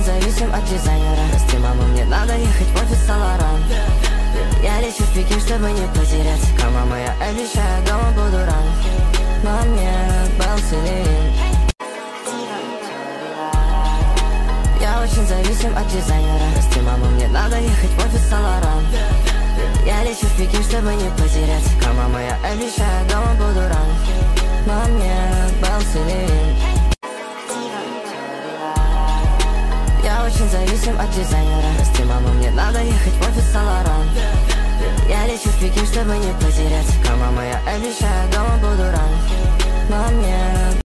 зависим от дизайнера. Прости, мама, мне надо ехать в офис Саларан. Я лечу в Пекин, чтобы не потерять. Мама, я обещаю, дома буду ран. Но мне был Селин. Я очень зависим от дизайнера. Прости, мама, мне надо ехать в офис Саларан. Я лечу в Пекин, чтобы не потерять. Мама, я обещаю, дома буду ран. Но мне был Селин. Я очень зависим от дизайнера. Прости, мама, мне надо ехать в офис Саларан. Я лечу в Пекин, чтобы не потерять. Мама, я обещаю, дома буду ран. Но мне